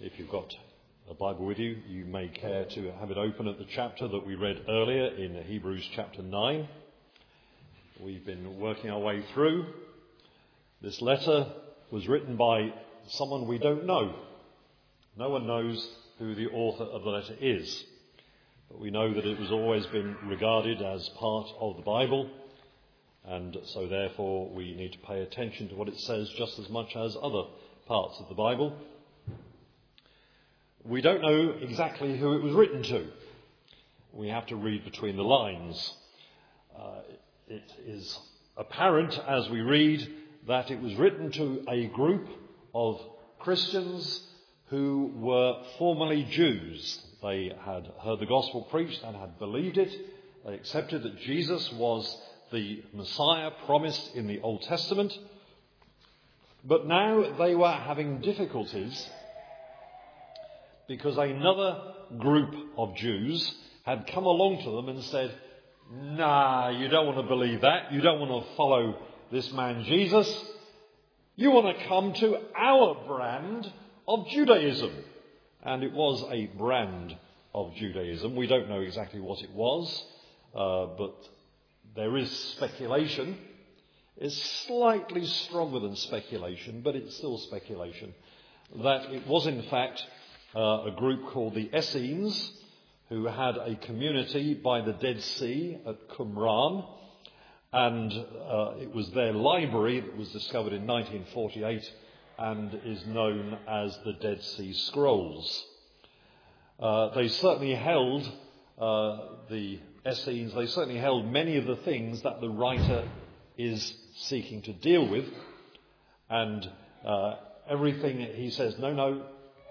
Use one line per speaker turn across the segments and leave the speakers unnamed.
If you've got a Bible with you, you may care to have it open at the chapter that we read earlier in Hebrews chapter 9. We've been working our way through. This letter was written by someone we don't know. No one knows who the author of the letter is. But we know that it has always been regarded as part of the Bible, and so therefore we need to pay attention to what it says just as much as other parts of the Bible. We don't know exactly who it was written to. We have to read between the lines. It is apparent as we read that it was written to a group of Christians who were formerly Jews. They had heard the gospel preached and had believed it. They accepted that Jesus was the Messiah promised in the Old Testament. But now they were having difficulties because another group of Jews had come along to them and said, "Nah, you don't want to believe that. You don't want to follow this man Jesus. You want to come to our brand of Judaism." And it was a brand of Judaism. We don't know exactly what it was, but there is speculation. It's slightly stronger than speculation, but it's still speculation, that it was in fact a group called the Essenes, who had a community by the Dead Sea at Qumran, and it was their library that was discovered in 1948 and is known as the Dead Sea Scrolls. They certainly held, the Essenes, they certainly held many of the things that the writer is seeking to deal with, and everything he says, no,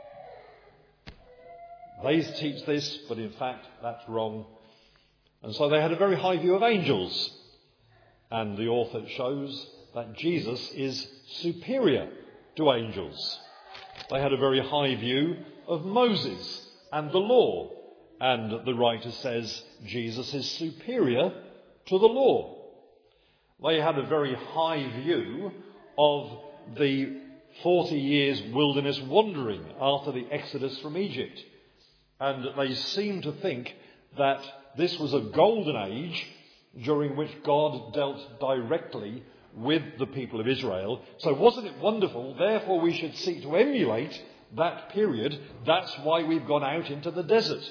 they teach this, but in fact that's wrong. And so they had a very high view of angels, and the author shows that Jesus is superior to angels. They had a very high view of Moses and the law, and the writer says Jesus is superior to the law. They had a very high view of the 40 years wilderness wandering after the Exodus from Egypt, and they seem to think that this was a golden age during which God dealt directly with the people of Israel. So wasn't it wonderful? Therefore we should seek to emulate that period. That's why we've gone out into the desert.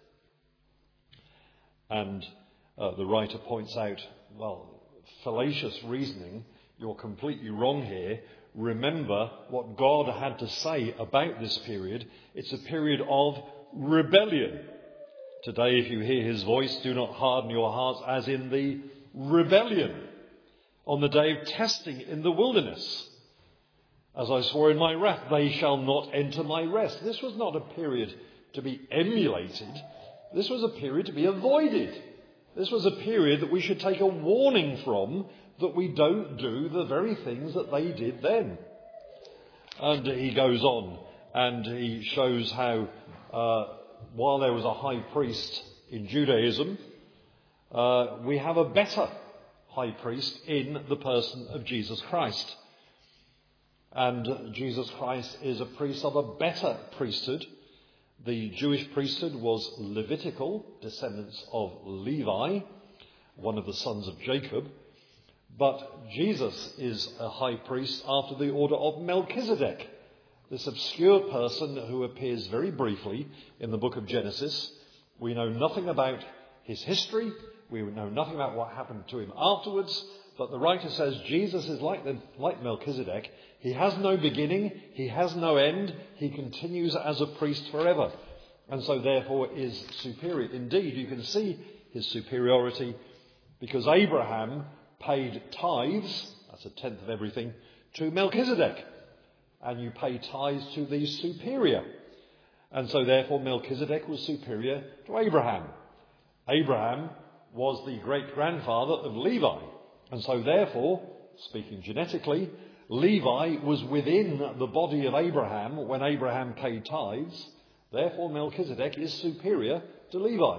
And the writer points out, fallacious reasoning. You're completely wrong here. Remember what God had to say about this period. It's a period of rebellion. Today, if you hear his voice, do not harden your hearts as in the rebellion on the day of testing in the wilderness. As I swore in my wrath, they shall not enter my rest. This was not a period to be emulated. This was a period to be avoided. This was a period that we should take a warning from, that we don't do the very things that they did then. And he goes on and he shows how while there was a high priest in Judaism, we have a better high priest in the person of Jesus Christ. And Jesus Christ is a priest of a better priesthood. The Jewish priesthood was Levitical, descendants of Levi, one of the sons of Jacob. But Jesus is a high priest after the order of Melchizedek, this obscure person who appears very briefly in the book of Genesis. We know nothing about his history. We know nothing about what happened to him afterwards. But the writer says Jesus is like Melchizedek. He has no beginning. He has no end. He continues as a priest forever. And so therefore is superior. Indeed, you can see his superiority because Abraham paid tithes, that's a tenth of everything, to Melchizedek. And you pay tithes to the superior. And so therefore Melchizedek was superior to Abraham. Abraham was the great-grandfather of Levi. And so therefore, speaking genetically, Levi was within the body of Abraham when Abraham paid tithes. Therefore Melchizedek is superior to Levi.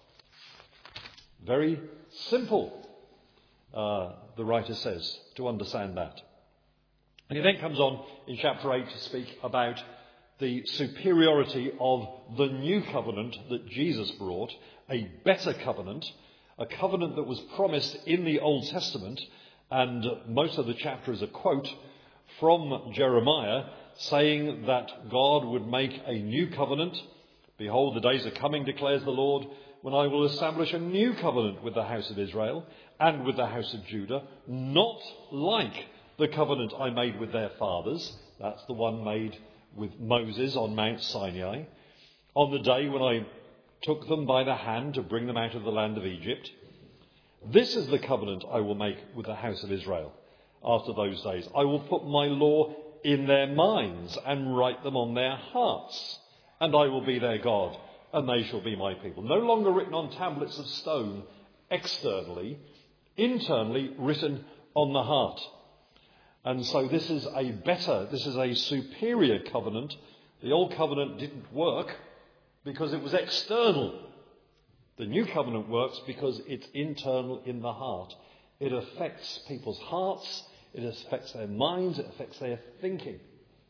Very simple, the writer says, to understand that. And he then comes on in chapter 8 to speak about the superiority of the new covenant that Jesus brought, a better covenant, a covenant that was promised in the Old Testament, and most of the chapter is a quote from Jeremiah saying that God would make a new covenant. Behold, the days are coming, declares the Lord, when I will establish a new covenant with the house of Israel and with the house of Judah, not like the covenant I made with their fathers. That's the one made with Moses on Mount Sinai, on the day when I took them by the hand to bring them out of the land of Egypt. This is the covenant I will make with the house of Israel after those days. I will put my law in their minds and write them on their hearts, and I will be their God, and they shall be my people. No longer written on tablets of stone externally, internally written on the heart. And so this is a superior covenant. The old covenant didn't work because it was external. The new covenant works because it's internal in the heart. It affects people's hearts, it affects their minds, it affects their thinking.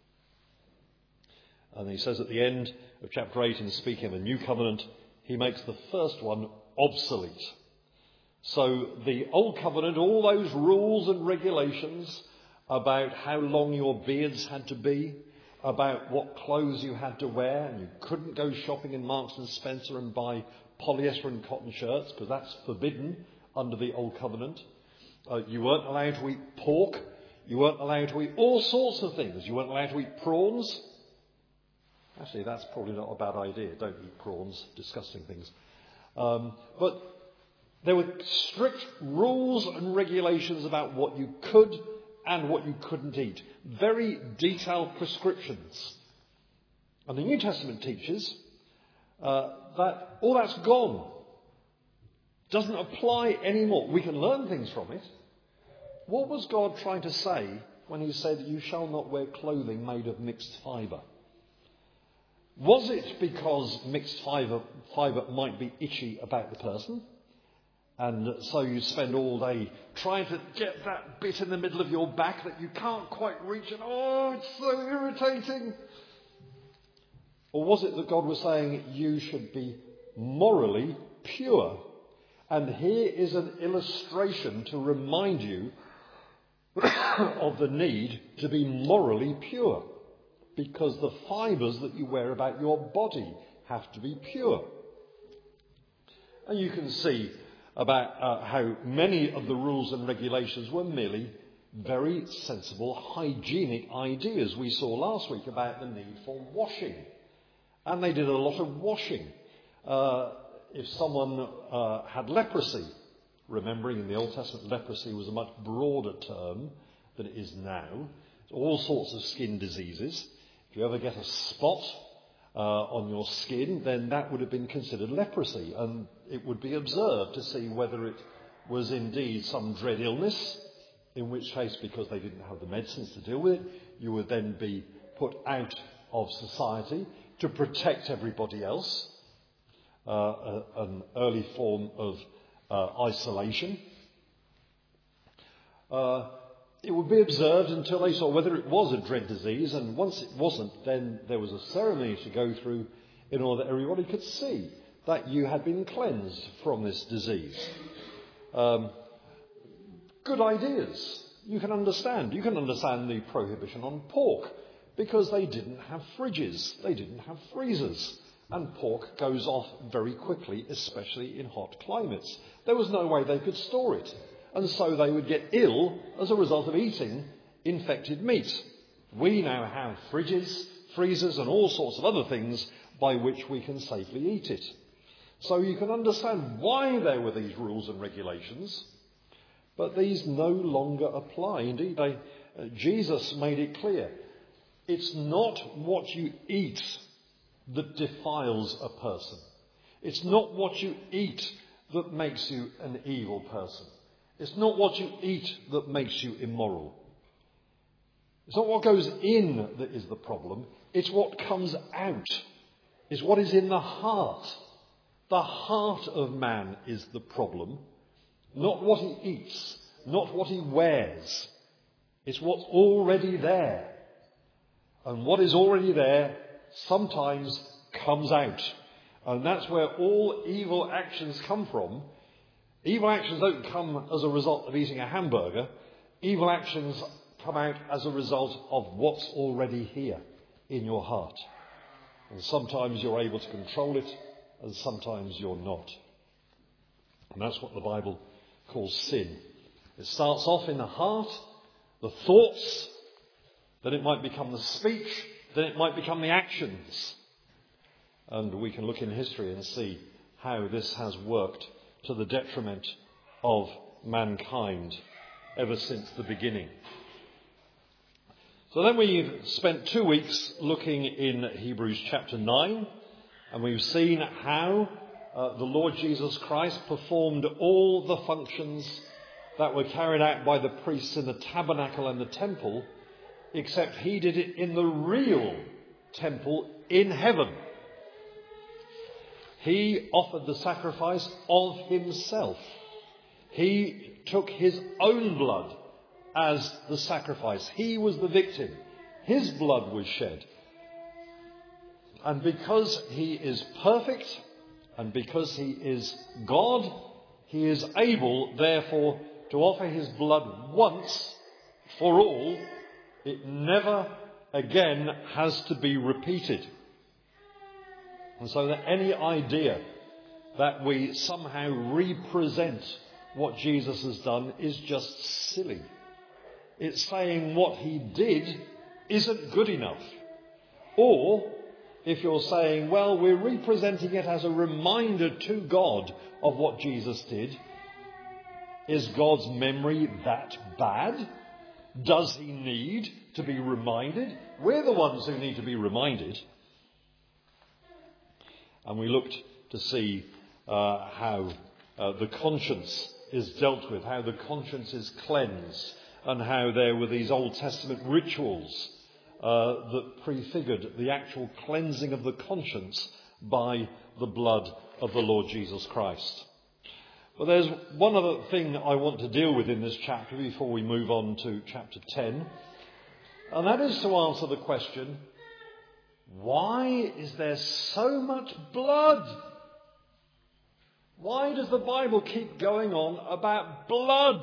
And he says at the end of chapter 8, in speaking of a new covenant, he makes the first one obsolete. So the old covenant, all those rules and regulations about how long your beards had to be, about what clothes you had to wear, and you couldn't go shopping in Marks and Spencer and buy polyester and cotton shirts, because that's forbidden under the Old Covenant. You weren't allowed to eat pork. You weren't allowed to eat all sorts of things. You weren't allowed to eat prawns. Actually, that's probably not a bad idea. Don't eat prawns, disgusting things. But there were strict rules and regulations about what you could and what you couldn't eat. Very detailed prescriptions. And the New Testament teaches that all that's gone. Doesn't apply anymore. We can learn things from it. What was God trying to say when he said, you shall not wear clothing made of mixed fibre? Was it because mixed fibre might be itchy about the person? And so you spend all day trying to get that bit in the middle of your back that you can't quite reach, and it's so irritating. Or was it that God was saying you should be morally pure? And here is an illustration to remind you of the need to be morally pure, because the fibres that you wear about your body have to be pure. And you can see about how many of the rules and regulations were merely very sensible hygienic ideas. We saw last week about the need for washing. And they did a lot of washing. If someone had leprosy, remembering in the Old Testament leprosy was a much broader term than it is now. All sorts of skin diseases. If you ever get a spot on your skin, then that would have been considered leprosy, and it would be observed to see whether it was indeed some dread illness, in which case, because they didn't have the medicines to deal with it, you would then be put out of society to protect everybody else, an early form of isolation. It would be observed until they saw whether it was a dread disease, and once it wasn't, then there was a ceremony to go through in order that everybody could see that you had been cleansed from this disease. Good ideas. You can understand. You can understand the prohibition on pork, because they didn't have fridges. They didn't have freezers. And pork goes off very quickly, especially in hot climates. There was no way they could store it. And so they would get ill as a result of eating infected meat. We now have fridges, freezers, and all sorts of other things by which we can safely eat it. So you can understand why there were these rules and regulations, but these no longer apply. Indeed, Jesus made it clear. It's not what you eat that defiles a person. It's not what you eat that makes you an evil person. It's not what you eat that makes you immoral. It's not what goes in that is the problem. It's what comes out. It's what is in the heart. The heart of man is the problem. Not what he eats. Not what he wears. It's what's already there. And what is already there sometimes comes out. And that's where all evil actions come from. Evil actions don't come as a result of eating a hamburger. Evil actions come out as a result of what's already here in your heart. And sometimes you're able to control it, and sometimes you're not. And that's what the Bible calls sin. It starts off in the heart, the thoughts, then it might become the speech, then it might become the actions. And we can look in history and see how this has worked to the detriment of mankind ever since the beginning. So then we've spent 2 weeks looking in Hebrews chapter 9, and we've seen how the Lord Jesus Christ performed all the functions that were carried out by the priests in the tabernacle and the temple, except he did it in the real temple in heaven. He offered the sacrifice of himself. He took his own blood as the sacrifice. He was the victim. His blood was shed. And because he is perfect, and because he is God, he is able, therefore, to offer his blood once for all. It never again has to be repeated. And so that any idea that we somehow represent what Jesus has done is just silly. It's saying what he did isn't good enough. Or if you're saying, well, we're representing it as a reminder to God of what Jesus did, is God's memory that bad? Does he need to be reminded? We're the ones who need to be reminded. And we looked to see how the conscience is dealt with, how the conscience is cleansed, and how there were these Old Testament rituals that prefigured the actual cleansing of the conscience by the blood of the Lord Jesus Christ. But there's one other thing I want to deal with in this chapter before we move on to chapter 10, and that is to answer the question, why is there so much blood? Why does the Bible keep going on about blood?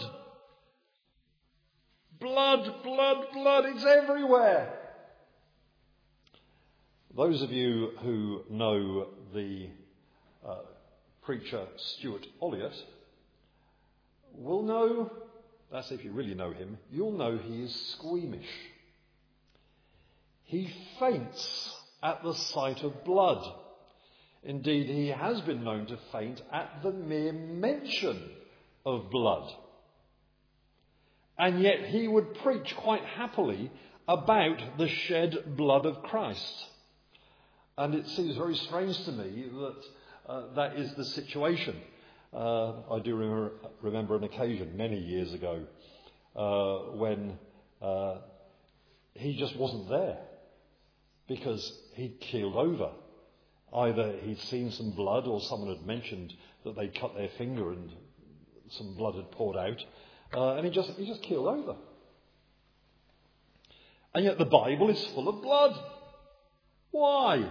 Blood, blood, blood, it's everywhere. Those of you who know the preacher Stuart Olliott will know, that's if you really know him, you'll know he is squeamish. He faints at the sight of blood. Indeed, he has been known to faint at the mere mention of blood. And yet he would preach quite happily about the shed blood of Christ. And it seems very strange to me that that is the situation. I do remember an occasion many years ago when he just wasn't there because he'd keeled over. Either he'd seen some blood or someone had mentioned that they'd cut their finger and some blood had poured out. And he just keeled over. And yet the Bible is full of blood. Why?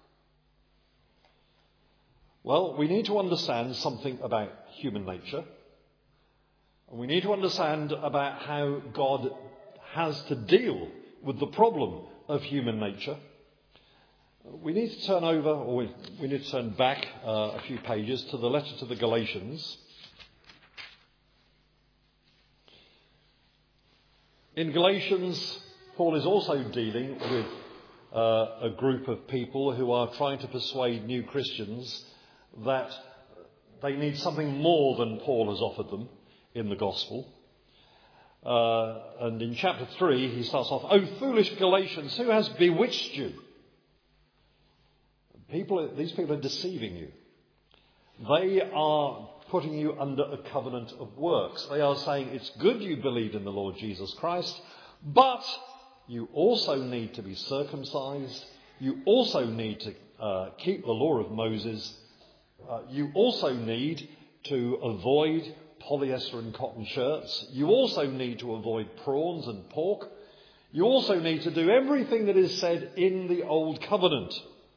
Well, we need to understand something about human nature. And we need to understand about how God has to deal with the problem of human nature. We need to turn over, or we need to turn back a few pages to the letter to the Galatians. In Galatians, Paul is also dealing with a group of people who are trying to persuade new Christians that they need something more than Paul has offered them in the gospel. And in chapter 3, he starts off, "O foolish Galatians, who has bewitched you?" These people are deceiving you. They are putting you under a covenant of works. They are saying it's good you believe in the Lord Jesus Christ, but you also need to be circumcised. You also need to keep the law of Moses. You also need to avoid polyester and cotton shirts. You also need to avoid prawns and pork. You also need to do everything that is said in the Old Covenant.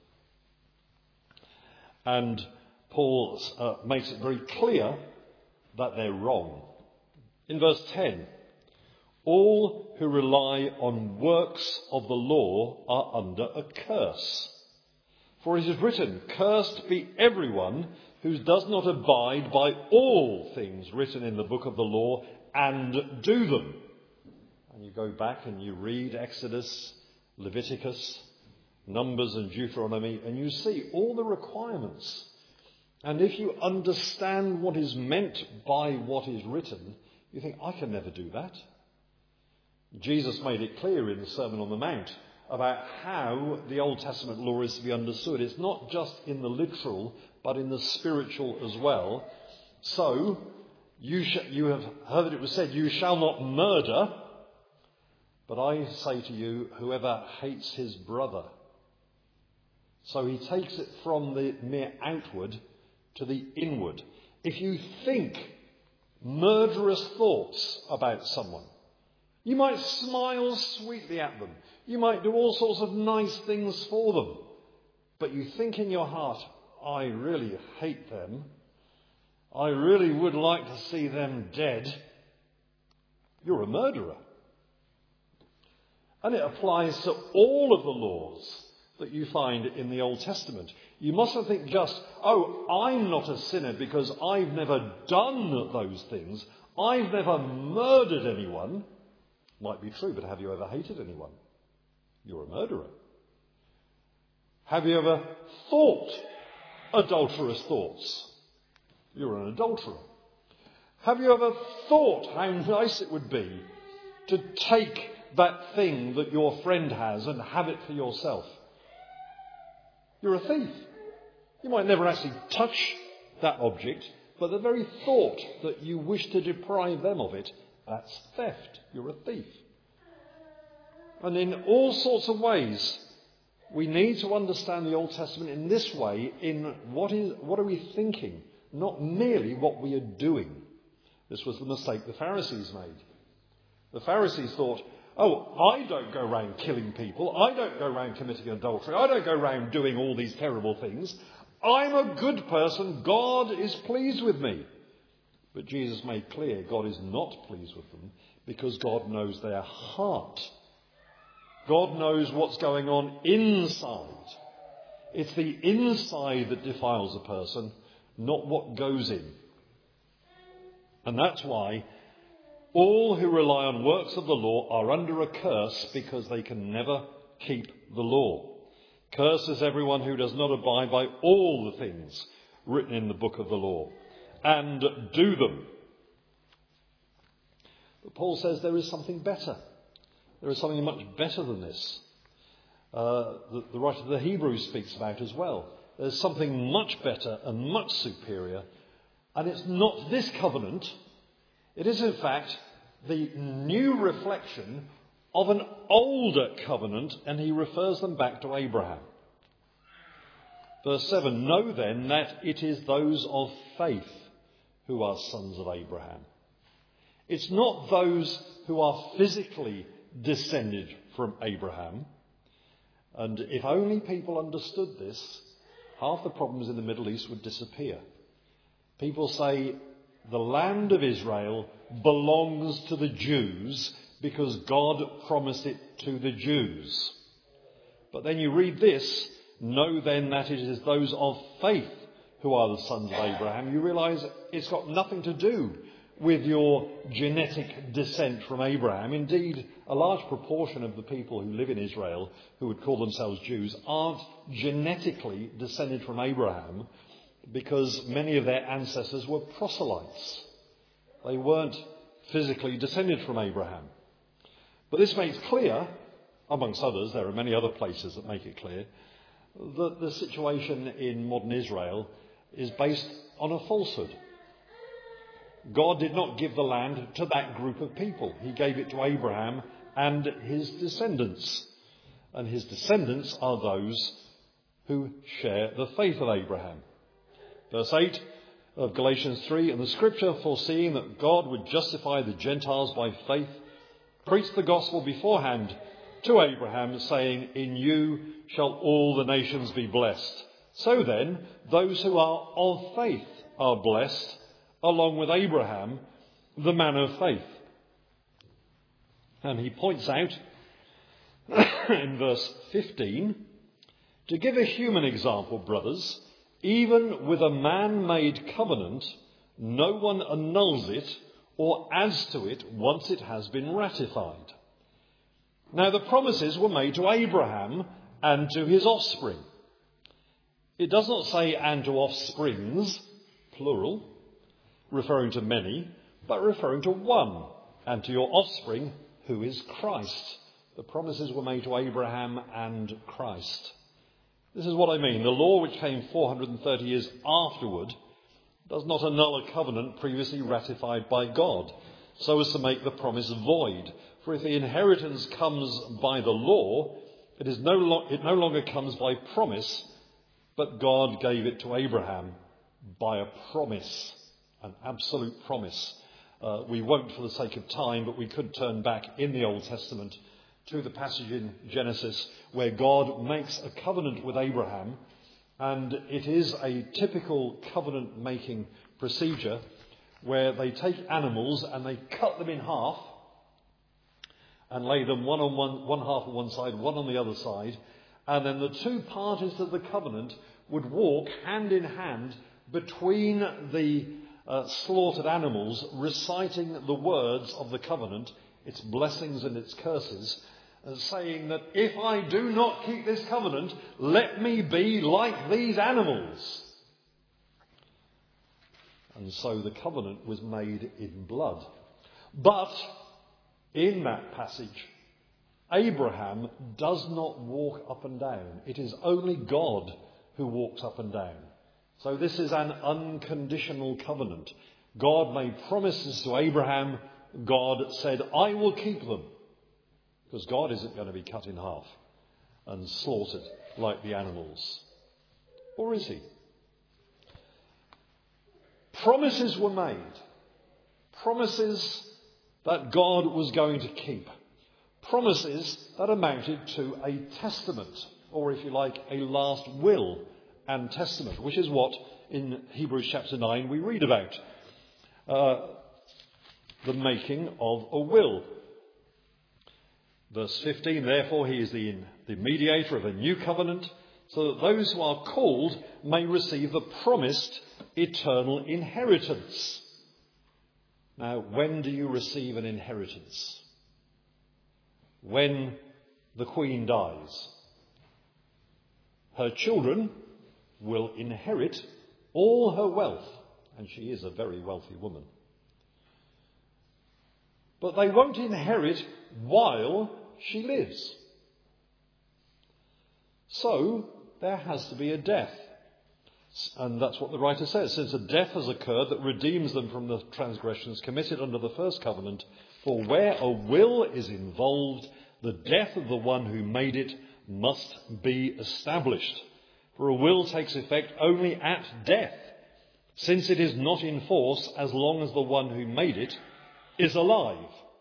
And Paul makes it very clear that they're wrong. In verse 10, all who rely on works of the law are under a curse. For it is written, cursed be everyone who does not abide by all things written in the book of the law and do them. And you go back and you read Exodus, Leviticus, Numbers and Deuteronomy, and you see all the requirements. And if you understand what is meant by what is written, you think, I can never do that. Jesus made it clear in the Sermon on the Mount about how the Old Testament law is to be understood. It's not just in the literal, but in the spiritual as well. So, you have heard that it was said, you shall not murder. But I say to you, whoever hates his brother. So he takes it from the mere outward to the inward. If you think murderous thoughts about someone, you might smile sweetly at them. You might do all sorts of nice things for them. But you think in your heart, I really hate them. I really would like to see them dead. You're a murderer. And it applies to all of the laws that you find in the Old Testament. You mustn't think just, I'm not a sinner because I've never done those things. I've never murdered anyone. Might be true, but have you ever hated anyone? You're a murderer. Have you ever thought adulterous thoughts? You're an adulterer. Have you ever thought how nice it would be to take that thing that your friend has and have it for yourself? You're a thief. You might never actually touch that object, but the very thought that you wish to deprive them of it, that's theft. You're a thief. And in all sorts of ways, we need to understand the Old Testament in this way, in what are we thinking, not merely what we are doing. This was the mistake the Pharisees made. The Pharisees thought, I don't go around killing people. I don't go around committing adultery. I don't go around doing all these terrible things. I'm a good person. God is pleased with me. But Jesus made clear God is not pleased with them because God knows their heart. God knows what's going on inside. It's the inside that defiles a person, not what goes in. And that's why all who rely on works of the law are under a curse because they can never keep the law. Cursed is everyone who does not abide by all the things written in the book of the law and do them. But Paul says there is something better. There is something much better than this. The writer of the Hebrews speaks about as well. There's something much better and much superior. And it's not this covenant. It is, in fact, the new reflection of an older covenant, and he refers them back to Abraham. Verse 7, know then that it is those of faith who are sons of Abraham. It's not those who are physically descended from Abraham. And if only people understood this, half the problems in the Middle East would disappear. People say the land of Israel belongs to the Jews because God promised it to the Jews. But then you read this, know then that it is those of faith who are the sons of Abraham. You realise it's got nothing to do with your genetic descent from Abraham. Indeed, a large proportion of the people who live in Israel who would call themselves Jews aren't genetically descended from Abraham because many of their ancestors were proselytes. They weren't physically descended from Abraham. But this makes clear, amongst others, there are many other places that make it clear, that the situation in modern Israel is based on a falsehood. God did not give the land to that group of people. He gave it to Abraham and his descendants. And his descendants are those who share the faith of Abraham. Verse 8 of Galatians 3, and the scripture foreseeing that God would justify the Gentiles by faith preached the gospel beforehand to Abraham, saying, "In you shall all the nations be blessed." So then, those who are of faith are blessed, along with Abraham, the man of faith. And he points out in verse 15, to give a human example, brothers, even with a man-made covenant, no one annuls it or adds to it once it has been ratified. Now the promises were made to Abraham and to his offspring. It does not say and to offsprings, plural, referring to many, but referring to one, and to your offspring, who is Christ. The promises were made to Abraham and Christ. This is what I mean. The law, which came 430 years afterward, does not annul a covenant previously ratified by God, so as to make the promise void. For if the inheritance comes by the law, it no longer comes by promise, but God gave it to Abraham by a promise, an absolute promise. We won't for the sake of time, but we could turn back in the Old Testament to the passage in Genesis where God makes a covenant with Abraham, and it is a typical covenant-making procedure where they take animals and they cut them in half and lay them one half on one side, one on the other side, and then the two parties to the covenant would walk hand in hand between the slaughtered animals, reciting the words of the covenant, its blessings and its curses, saying that if I do not keep this covenant, let me be like these animals. And so the covenant was made in blood. But in that passage, Abraham does not walk up and down. It is only God who walks up and down. So this is an unconditional covenant. God made promises to Abraham. God said, I will keep them. Because God isn't going to be cut in half and slaughtered like the animals. Or is he? Promises were made. Promises that God was going to keep. Promises that amounted to a testament, or if you like, a last will and testament, which is what in Hebrews chapter 9 we read about. The making of a will. Verse 15, therefore he is the mediator of a new covenant, so that those who are called may receive the promised eternal inheritance. Now, when do you receive an inheritance? When the Queen dies. Her children will inherit all her wealth, and she is a very wealthy woman. But they won't inherit while she lives. So there has to be a death. And that's what the writer says. Since a death has occurred that redeems them from the transgressions committed under the first covenant, for where a will is involved, the death of the one who made it must be established. For a will takes effect only at death, since it is not in force as long as the one who made it is alive.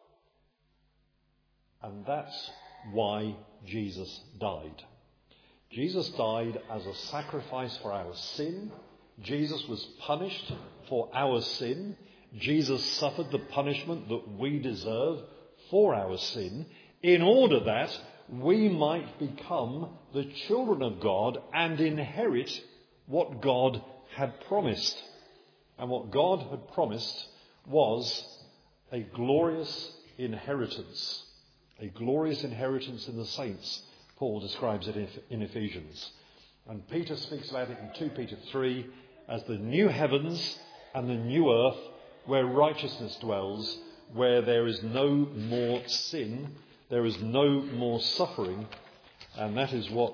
And that's why Jesus died. Jesus died as a sacrifice for our sin. Jesus was punished for our sin. Jesus suffered the punishment that we deserve for our sin, in order that we might become the children of God and inherit what God had promised. And what God had promised was a glorious inheritance. A glorious inheritance in the saints, Paul describes it in Ephesians. And Peter speaks about it in 2 Peter 3 as the new heavens and the new earth where righteousness dwells, where there is no more sin, there is no more suffering. And that is what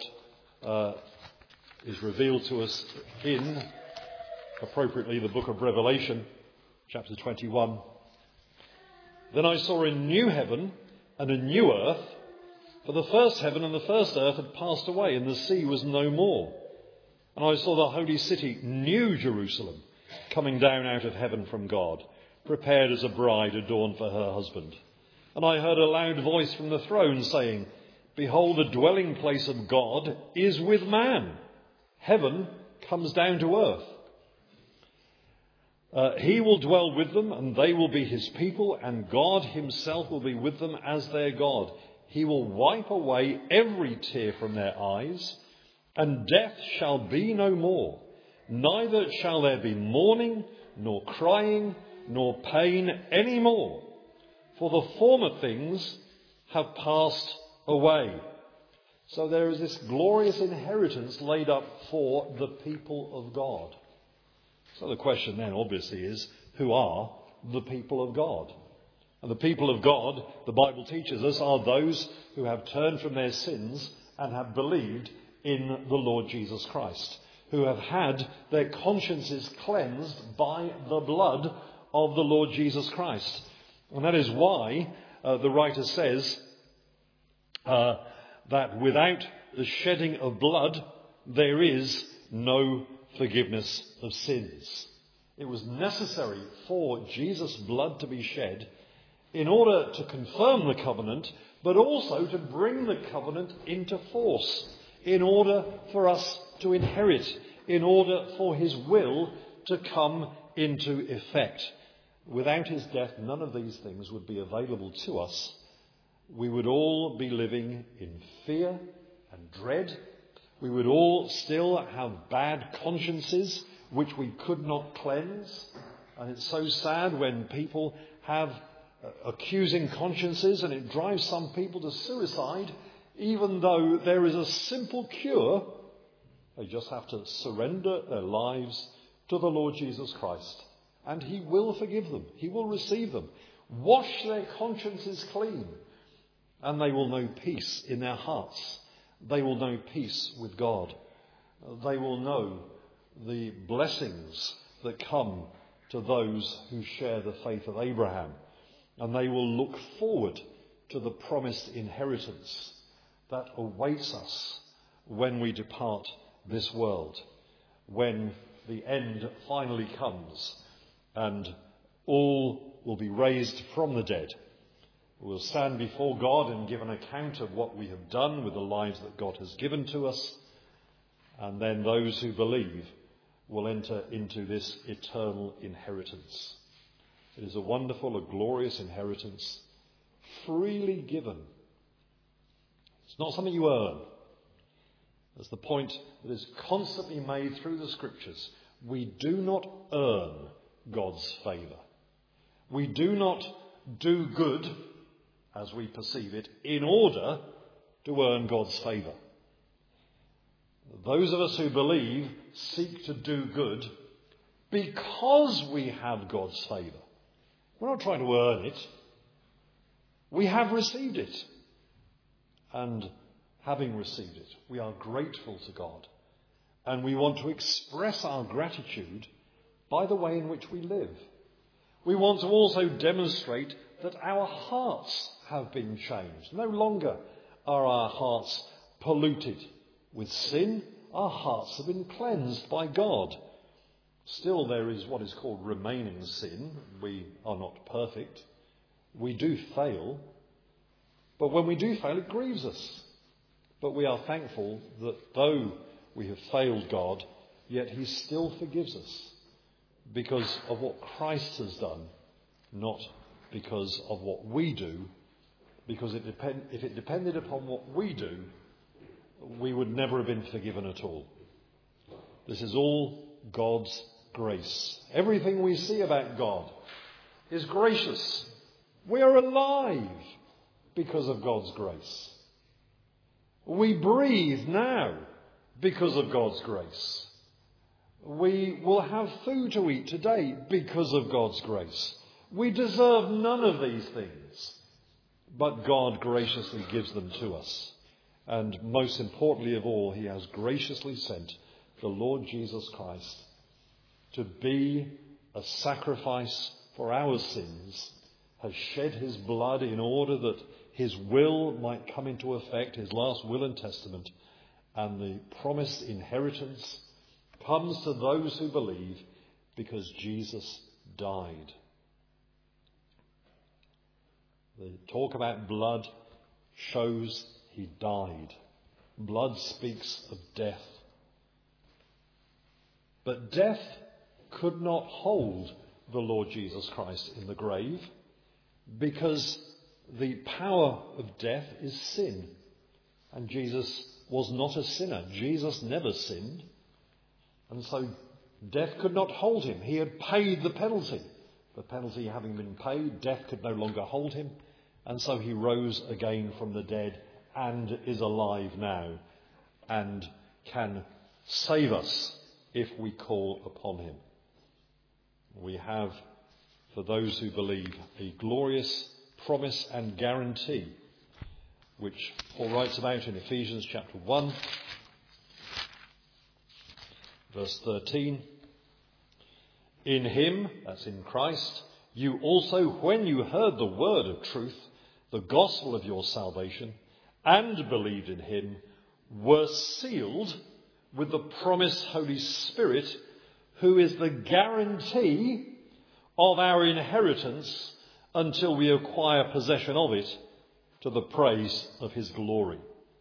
is revealed to us in, appropriately, the book of Revelation, chapter 21. Then I saw a new heaven and a new earth, for the first heaven and the first earth had passed away, and the sea was no more. And I saw the holy city, New Jerusalem, coming down out of heaven from God, prepared as a bride adorned for her husband. And I heard a loud voice from the throne saying, Behold, the dwelling place of God is with man. Heaven comes down to earth. He will dwell with them, and they will be his people, and God himself will be with them as their God. He will wipe away every tear from their eyes, and death shall be no more. Neither shall there be mourning, nor crying, nor pain any more, for the former things have passed away. So there is this glorious inheritance laid up for the people of God. So the question then obviously is, who are the people of God? And the people of God, the Bible teaches us, are those who have turned from their sins and have believed in the Lord Jesus Christ, who have had their consciences cleansed by the blood of the Lord Jesus Christ. And that is why the writer says that without the shedding of blood, there is no forgiveness of sins. It was necessary for Jesus' blood to be shed in order to confirm the covenant, but also to bring the covenant into force, in order for us to inherit, in order for his will to come into effect. Without his death, none of these things would be available to us. We would all be living in fear and dread. We would all still have bad consciences which we could not cleanse. And it's so sad when people have accusing consciences, and it drives some people to suicide, even though there is a simple cure. They just have to surrender their lives to the Lord Jesus Christ, and he will forgive them. He will receive them, wash their consciences clean, and they will know peace in their hearts. They will know peace with God. They will know the blessings that come to those who share the faith of Abraham. And they will look forward to the promised inheritance that awaits us when we depart this world, when the end finally comes and all will be raised from the dead. We'll stand before God and give an account of what we have done with the lives that God has given to us. And then those who believe will enter into this eternal inheritance. It is a wonderful, a glorious inheritance, freely given. It's not something you earn. That's the point that is constantly made through the Scriptures. We do not earn God's favour. We do not do good, as we perceive it, in order to earn God's favour. Those of us who believe seek to do good because we have God's favour. We're not trying to earn it. We have received it. And having received it, we are grateful to God. And we want to express our gratitude by the way in which we live. We want to also demonstrate that our hearts have been changed. No longer are our hearts polluted with sin. Our hearts have been cleansed by God. Still, there is what is called remaining sin. We are not perfect. We do fail. But when we do fail, it grieves us. But we are thankful that though we have failed God, yet he still forgives us because of what Christ has done, not because of what we do. Because if it depended upon what we do, we would never have been forgiven at all. This is all God's grace. Everything we see about God is gracious. We are alive because of God's grace. We breathe now because of God's grace. We will have food to eat today because of God's grace. We deserve none of these things, but God graciously gives them to us. And most importantly of all, he has graciously sent the Lord Jesus Christ to be a sacrifice for our sins, has shed his blood in order that his will might come into effect, his last will and testament, and the promised inheritance comes to those who believe because Jesus died. The talk about blood shows he died. Blood speaks of death. But death could not hold the Lord Jesus Christ in the grave, because the power of death is sin. And Jesus was not a sinner. Jesus never sinned. And so death could not hold him. He had paid the penalty. The penalty having been paid, death could no longer hold him. And so he rose again from the dead and is alive now and can save us if we call upon him. We have, for those who believe, a glorious promise and guarantee, which Paul writes about in Ephesians chapter 1, verse 13. In him, that's in Christ, you also, when you heard the word of truth, the gospel of your salvation, and believed in him, were sealed with the promised Holy Spirit, who is the guarantee of our inheritance until we acquire possession of it, to the praise of his glory.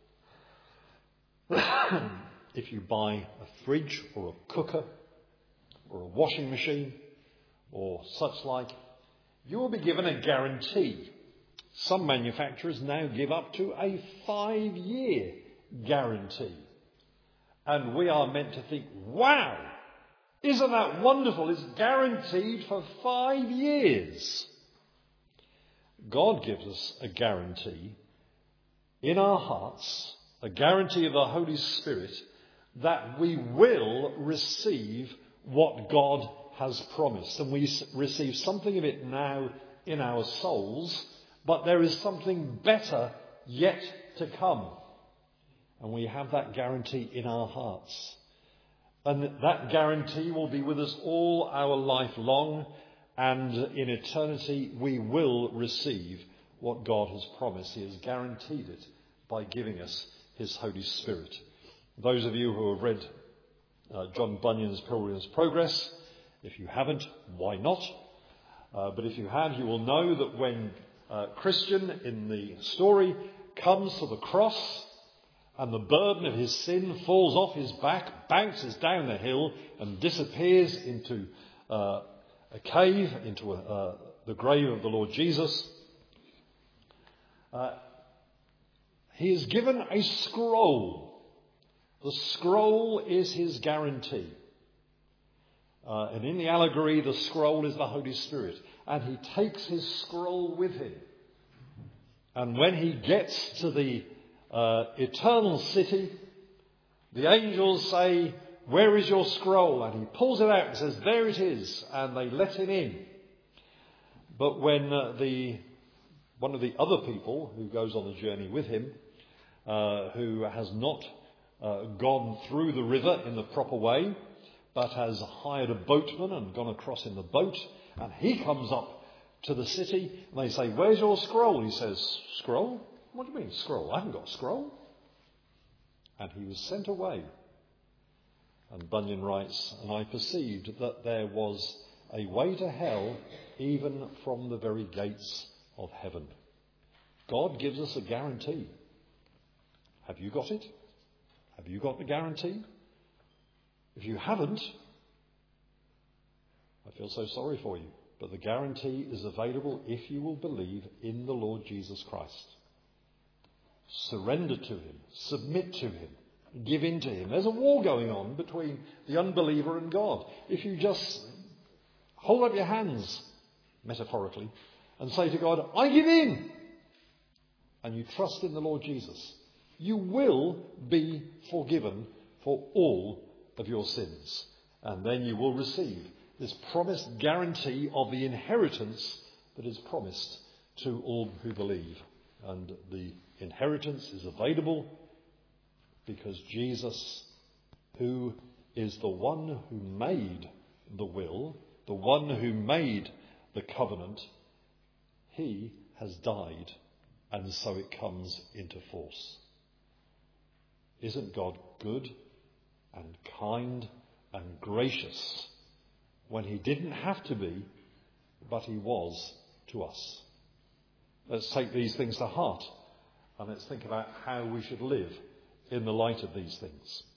If you buy a fridge or a cooker or a washing machine or such like, you will be given a guarantee. Some manufacturers now give up to a 5-year guarantee. And we are meant to think, wow, isn't that wonderful? It's guaranteed for 5 years. God gives us a guarantee in our hearts, a guarantee of the Holy Spirit, that we will receive what God has promised. And we receive something of it now in our souls, but there is something better yet to come. And we have that guarantee in our hearts. And that guarantee will be with us all our life long, and in eternity we will receive what God has promised. He has guaranteed it by giving us his Holy Spirit. Those of you who have read John Bunyan's Pilgrim's Progress, if you haven't, why not? But if you have, you will know that when Christian in the story comes to the cross and the burden of his sin falls off his back, bounces down the hill and disappears into a cave, into the grave of the Lord Jesus, he is given a scroll. The scroll is his guarantee. And in the allegory, the scroll is the Holy Spirit. And he takes his scroll with him. And when he gets to the eternal city, the angels say, "Where is your scroll?" And he pulls it out and says, "There it is." And they let him in. But when one of the other people who goes on the journey with him, who has not gone through the river in the proper way, but has hired a boatman and gone across in the boat, and he comes up to the city, and they say, "Where's your scroll?" He says, "Scroll? What do you mean, scroll? I haven't got a scroll." And he was sent away. And Bunyan writes, "And I perceived that there was a way to hell even from the very gates of heaven." God gives us a guarantee. Have you got it? Have you got the guarantee? If you haven't, I feel so sorry for you. But the guarantee is available if you will believe in the Lord Jesus Christ. Surrender to him. Submit to him. Give in to him. There's a war going on between the unbeliever and God. If you just hold up your hands, metaphorically, and say to God, "I give in," and you trust in the Lord Jesus, you will be forgiven for all of your sins. And then you will receive this promised guarantee of the inheritance that is promised to all who believe. And the inheritance is available because Jesus, who is the one who made the will, the one who made the covenant, he has died, and so it comes into force. Isn't God good and kind and gracious when he didn't have to be, but he was to us? Let's take these things to heart, and let's think about how we should live in the light of these things.